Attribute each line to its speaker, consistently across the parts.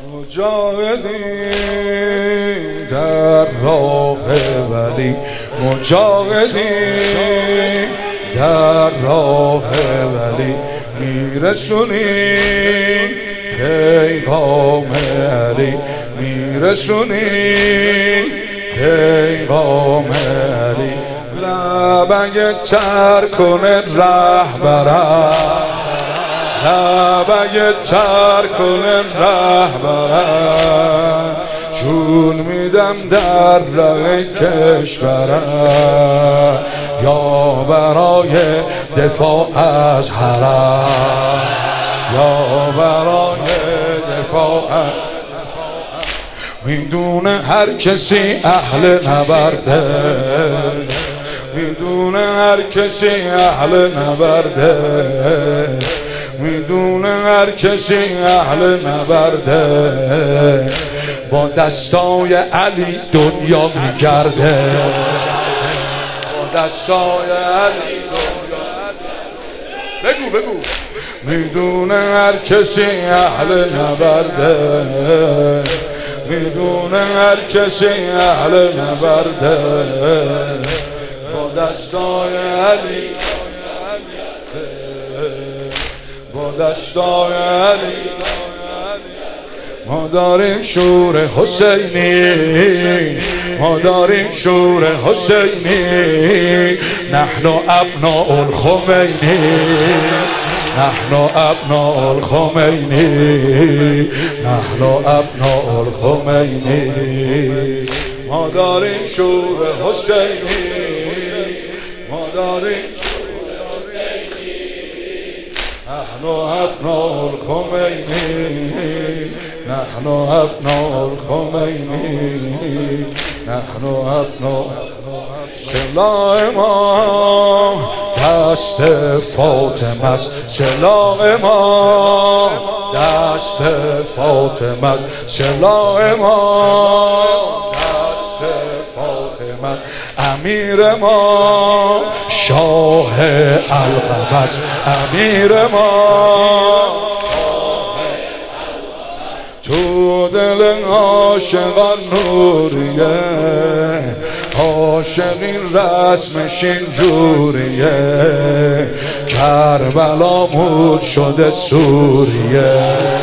Speaker 1: مجاهدین در راه ولی، مجاهدین در راه ولی، میرسونی پیغام علی، میرسونی پیغام علی. لبه تر کنه رهبرم، لبه تر کنه رهبرم، چون میدم در راه کشورم، یا برای دفاع از حرم، یا برای دفاع از میدونه هر کسی اهل نبرده، میدونه هر کسی اهل نبرده، میدونه هر کسی اهل نبرده، با دستای علی دنیا میگرده، با دستای علی دنیا. بگو بگو. میدونه هر کسی اهل نبرده، میدونه هر کسی اهل نبرده، با دستای علی، با دستای علی. ما داریم شور حسینی، ما داریم شور حسینی، نحن ابناء الخمینی، نحن ابناء الخمینی، نحن ابناء الخمینی. ما داریم شور حسینی، ما داریم شور حسینی، نحن ابناء الخمینی، نحن ابناء الخمینی، نحن ابناء. سلاح ما دست فاطمه است، سلاح ما دست فاطمه است، سلاح ما دست فاطمه. امیر ما شاه القمه است، امیر ما تو دل عاشقان نوریه، عاشقین رسمش اینجوریه، کربلا مود شده سوریه،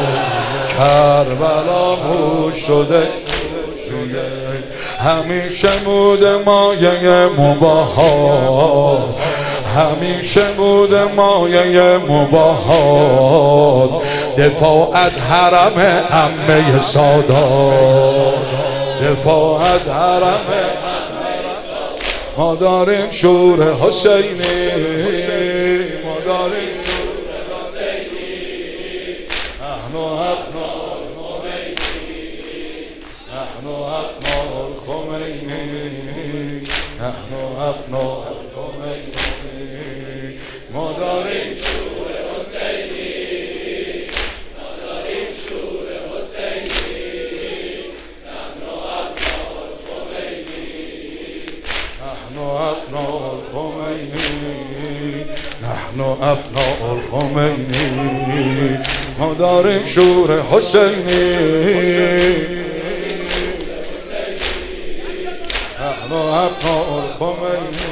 Speaker 1: کربلا مود شده سوریه. همیشه مود مایه مباهات، همیشه بود مایه مباهات، دفاع از حرم عمه سادات، دفاع از حرم. ما داریم شور حسینی، ما داریم شور حسینی، نحن ابناء الخمینی، نحن ابناء الخمینی، نحن ابناء الخمینی. ما داریم شور حسینی، ما داریم شور حسینی، نحن ابناء الخمینی، نحن ابناء الخمینی، نحن ابناء الخمینی. ما داریم شور حسینی، نحن ابناء الخمینی.